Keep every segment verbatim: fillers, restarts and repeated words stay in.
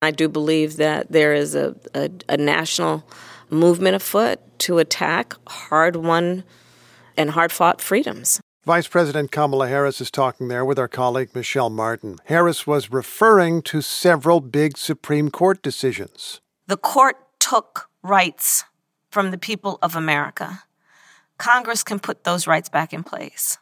I do believe that there is a, a, a national movement afoot to attack hard-won and hard-fought freedoms. Vice President Kamala Harris is talking there with our colleague Michelle Martin. Harris was referring to several big Supreme Court decisions. The court took rights from the people of America. Congress can put those rights back in place.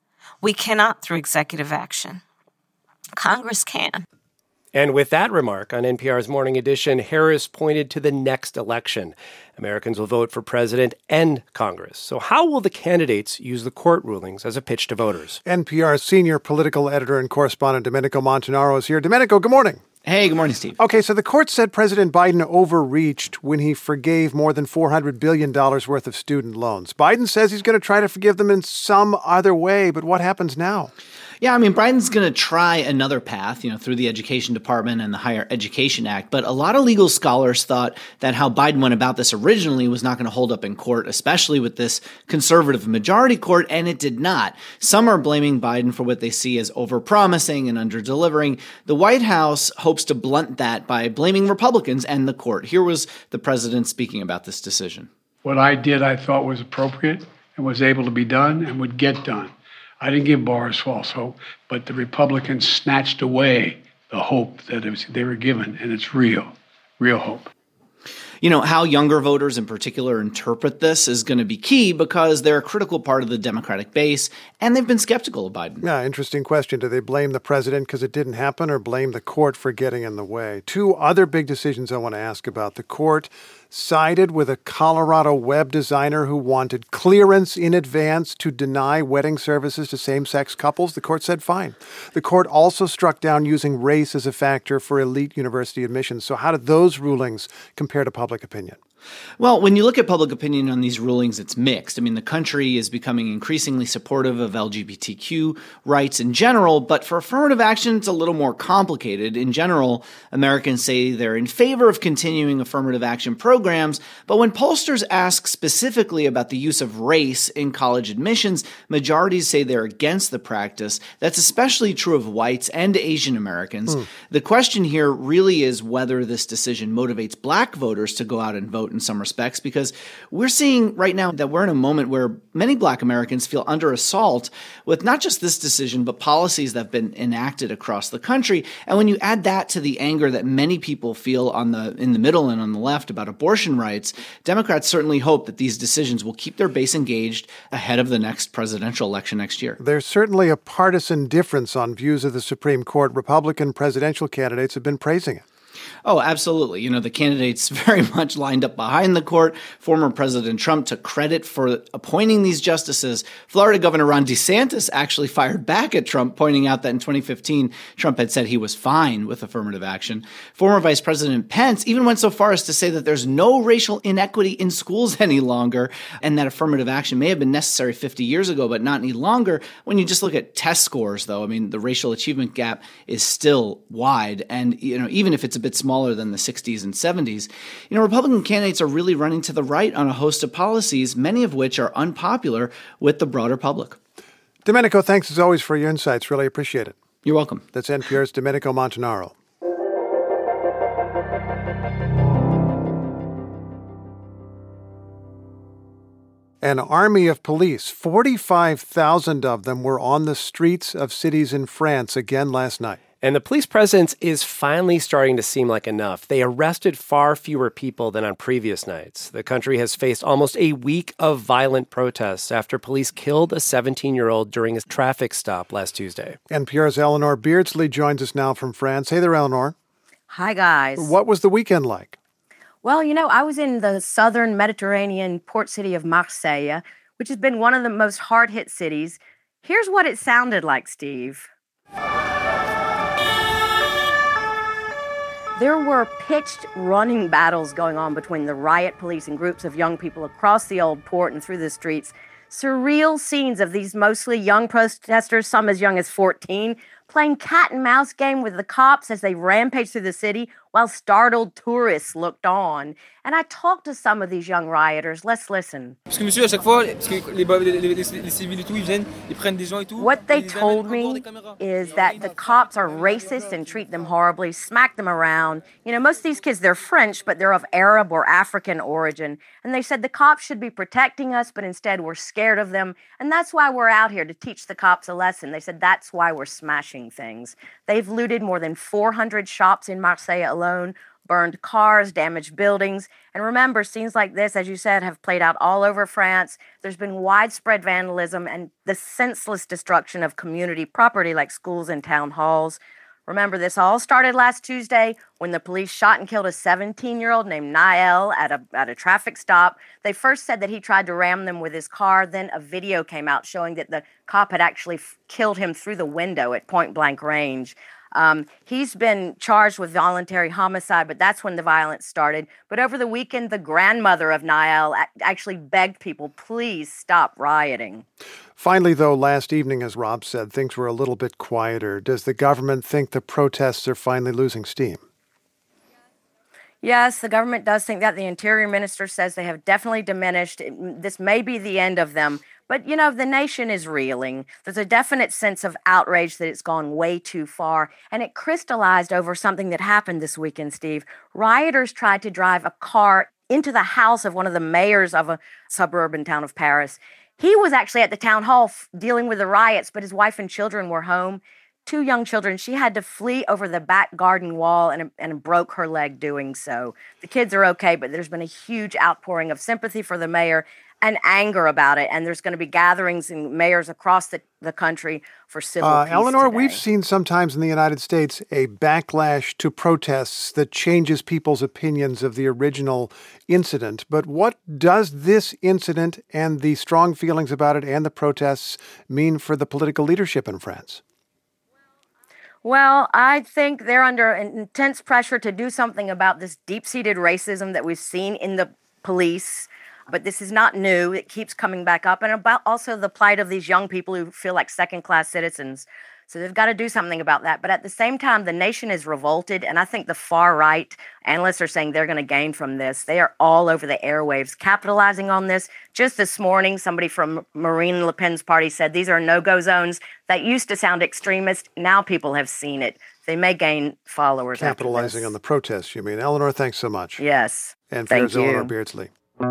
We cannot through executive action. Congress can. And with that remark on N P R's Morning Edition, Harris pointed to the next election. Americans will vote for president and Congress. So how will the candidates use the court rulings as a pitch to voters? N P R's senior political editor and correspondent Domenico Montanaro is here. Domenico, good morning. Hey, good morning, Steve. Okay, so the court said President Biden overreached when he forgave more than four hundred billion dollars worth of student loans. Biden says he's going to try to forgive them in some other way, but what happens now? Yeah, I mean, Biden's going to try another path, you know, through the Education Department and the Higher Education Act. But a lot of legal scholars thought that how Biden went about this originally was not going to hold up in court, especially with this conservative majority court, and it did not. Some are blaming Biden for what they see as overpromising and underdelivering. The White House hopes to blunt that by blaming Republicans and the court. Here was the president speaking about this decision. What I did, I thought was appropriate and was able to be done and would get done. I didn't give Boris false hope, but the Republicans snatched away the hope that it was, they were given, and it's real, real hope. You know, how younger voters in particular interpret this is going to be key because they're a critical part of the Democratic base, and they've been skeptical of Biden. Yeah, interesting question. Do they blame the president because it didn't happen or blame the court for getting in the way? Two other big decisions I want to ask about. The court sided with a Colorado web designer who wanted clearance in advance to deny wedding services to same-sex couples. The court said fine. The court also struck down using race as a factor for elite university admissions. So how did those rulings compare to public opinion? Well, when you look at public opinion on these rulings, it's mixed. I mean, the country is becoming increasingly supportive of L G B T Q rights in general, but for affirmative action, it's a little more complicated. In general, Americans say they're in favor of continuing affirmative action programs, but when pollsters ask specifically about the use of race in college admissions, majorities say they're against the practice. That's especially true of whites and Asian Americans. Mm. The question here really is whether this decision motivates black voters to go out and vote in some respects, because we're seeing right now that we're in a moment where many black Americans feel under assault with not just this decision, but policies that have been enacted across the country. And when you add that to the anger that many people feel on the in the middle and on the left about abortion rights, Democrats certainly hope that these decisions will keep their base engaged ahead of the next presidential election next year. There's certainly a partisan difference on views of the Supreme Court. Republican presidential candidates have been praising it. Oh, absolutely. You know, the candidates very much lined up behind the court. Former President Trump took credit for appointing these justices. Florida Governor Ron DeSantis actually fired back at Trump, pointing out that in twenty fifteen, Trump had said he was fine with affirmative action. Former Vice President Pence even went so far as to say that there's no racial inequity in schools any longer, and that affirmative action may have been necessary fifty years ago, but not any longer. When you just look at test scores, though, I mean, the racial achievement gap is still wide. And, you know, even if it's a bit smaller than the sixties and seventies, you know, Republican candidates are really running to the right on a host of policies, many of which are unpopular with the broader public. Domenico, thanks as always for your insights. Really appreciate it. You're welcome. That's N P R's Domenico Montanaro. An army of police, forty-five thousand of them, were on the streets of cities in France again last night. And the police presence is finally starting to seem like enough. They arrested far fewer people than on previous nights. The country has faced almost a week of violent protests after police killed a seventeen-year-old during a traffic stop last Tuesday. N P R's Eleanor Beardsley joins us now from France. Hey there, Eleanor. Hi, guys. What was the weekend like? Well, you know, I was in the southern Mediterranean port city of Marseille, which has been one of the most hard-hit cities. Here's what it sounded like, Steve. There were pitched running battles going on between the riot police and groups of young people across the old port and through the streets. Surreal scenes of these mostly young protesters, some as young as fourteen, playing cat and mouse game with the cops as they rampaged through the city while startled tourists looked on. And I talked to some of these young rioters. Let's listen. What they told me is that the cops are racist and treat them horribly, smack them around. You know, most of these kids, they're French, but they're of Arab or African origin. And they said the cops should be protecting us, but instead we're scared of them. And that's why we're out here, to teach the cops a lesson. They said that's why we're smashing things. They've looted more than four hundred shops in Marseille alone, burned cars, damaged buildings. And remember, scenes like this, as you said, have played out all over France. There's been widespread vandalism and the senseless destruction of community property like schools and town halls. Remember, this all started last Tuesday when the police shot and killed a seventeen-year-old named Nael at a at a traffic stop. They first said that he tried to ram them with his car. Then a video came out showing that the cop had actually f- killed him through the window at point-blank range. Um, he's been charged with voluntary homicide, but that's when the violence started. But over the weekend, the grandmother of Nael actually begged people, please stop rioting. Finally, though, last evening, as Rob said, things were a little bit quieter. Does the government think the protests are finally losing steam? Yes, the government does think that. The Interior Minister says they have definitely diminished. This may be the end of them. But, you know, the nation is reeling. There's a definite sense of outrage that it's gone way too far. And it crystallized over something that happened this weekend, Steve. Rioters tried to drive a car into the house of one of the mayors of a suburban town of Paris. He was actually at the town hall f- dealing with the riots, but his wife and children were home. Two young children. She had to flee over the back garden wall and, and broke her leg doing so. The kids are okay, but there's been a huge outpouring of sympathy for the mayor and anger about it. And there's going to be gatherings and mayors across the, the country for civil uh, peace Eleanor, today. We've seen sometimes in the United States a backlash to protests that changes people's opinions of the original incident. But what does this incident and the strong feelings about it and the protests mean for the political leadership in France? Well, I think they're under intense pressure to do something about this deep-seated racism that we've seen in the police. But this is not new. It keeps coming back up. And about also the plight of these young people who feel like second-class citizens. So they've got to do something about that. But at the same time, the nation is revolted. And I think the far-right analysts are saying they're going to gain from this. They are all over the airwaves capitalizing on this. Just this morning, somebody from Marine Le Pen's party said these are no-go zones that used to sound extremist. Now people have seen it. They may gain followers. Capitalizing on the protests, you mean. Eleanor, thanks so much. Yes. And Thank here's you. Eleanor Beardsley.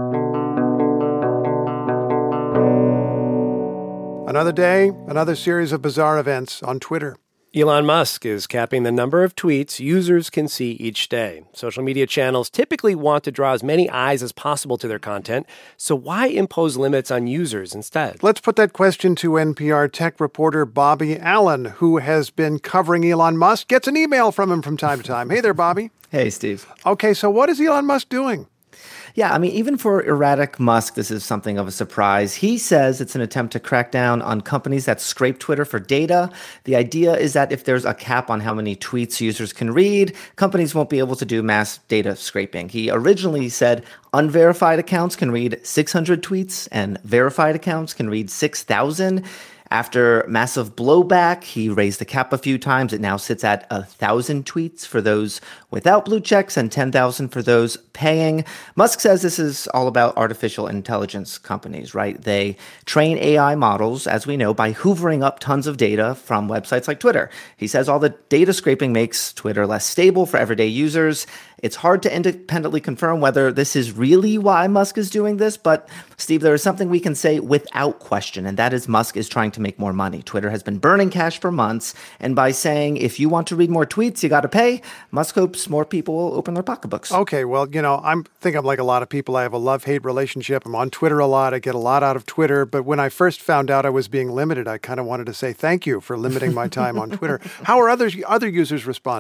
Another day, another series of bizarre events on Twitter. Elon Musk is capping the number of tweets users can see each day. Social media channels typically want to draw as many eyes as possible to their content, so why impose limits on users instead? Let's put that question to N P R tech reporter Bobby Allen, who has been covering Elon Musk, gets an email from him from time to time. Hey there, Bobby. Hey, Steve. Okay, so what is Elon Musk doing? Yeah, I mean, even for erratic Musk, this is something of a surprise. He says it's an attempt to crack down on companies that scrape Twitter for data. The idea is that if there's a cap on how many tweets users can read, companies won't be able to do mass data scraping. He originally said unverified accounts can read six hundred tweets and verified accounts can read six thousand. After massive blowback, he raised the cap a few times. It now sits at one thousand tweets for those without blue checks and ten thousand for those paying. Musk says this is all about artificial intelligence companies, right? They train A I models, as we know, by hoovering up tons of data from websites like Twitter. He says all the data scraping makes Twitter less stable for everyday users. It's hard to independently confirm whether this is really why Musk is doing this, but Steve, there is something we can say without question, and that is Musk is trying to make more money. Twitter has been burning cash for months, and by saying if you want to read more tweets, you got to pay, Musk hopes more people will open their pocketbooks. Okay, well, you know, I think I'm like a lot of people. I have a love-hate relationship. I'm on Twitter a lot. I get a lot out of Twitter, but when I first found out I was being limited, I kind of wanted to say thank you for limiting my time on Twitter. How are others, other users responding?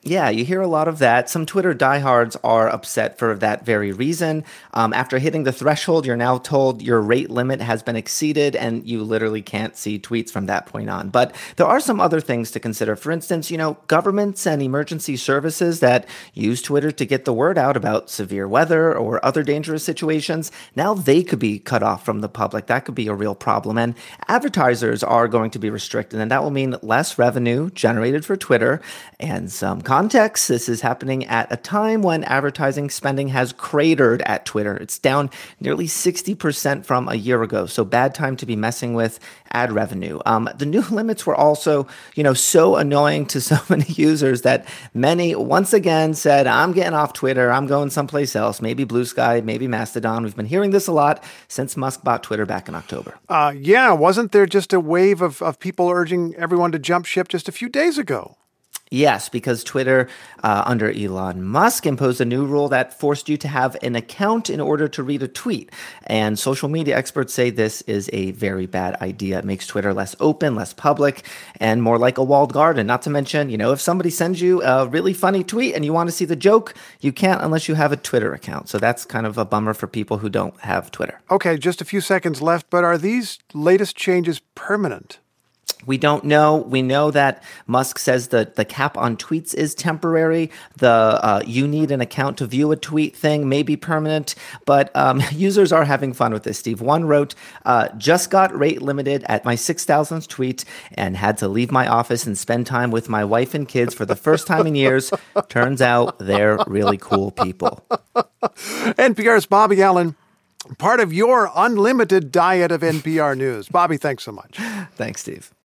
Yeah, you hear a lot of that. Some Twitter diehards are upset for that very reason. Um, after hitting the threshold, you're now told your rate limit has been exceeded and you literally can't see tweets from that point on. But there are some other things to consider. For instance, you know, governments and emergency services that use Twitter to get the word out about severe weather or other dangerous situations, now they could be cut off from the public. That could be a real problem. And advertisers are going to be restricted, and that will mean less revenue generated for Twitter. And some context, this is happening at a time when advertising spending has cratered at Twitter. It's down nearly sixty percent from a year ago. So bad time to be messing with ad revenue. Um, the new limits were also, you know, so annoying to so many users that many once again said, I'm getting off Twitter. I'm going someplace else. Maybe Blue Sky, maybe Mastodon. We've been hearing this a lot since Musk bought Twitter back in October. Uh, yeah, wasn't there just a wave of, of people urging everyone to jump ship just a few days ago? Yes, because Twitter, uh, under Elon Musk, imposed a new rule that forced you to have an account in order to read a tweet. And social media experts say this is a very bad idea. It makes Twitter less open, less public, and more like a walled garden. Not to mention, you know, if somebody sends you a really funny tweet and you want to see the joke, you can't unless you have a Twitter account. So that's kind of a bummer for people who don't have Twitter. Okay, just a few seconds left, but are these latest changes permanent? We don't know. We know that Musk says that the cap on tweets is temporary. The uh, you need an account to view a tweet thing may be permanent, but um, users are having fun with this, Steve. One wrote, uh, just got rate limited at my six thousandth tweet and had to leave my office and spend time with my wife and kids for the first time in years. Turns out they're really cool people. N P R's Bobby Allen, part of your unlimited diet of N P R news. Bobby, thanks so much. Thanks, Steve.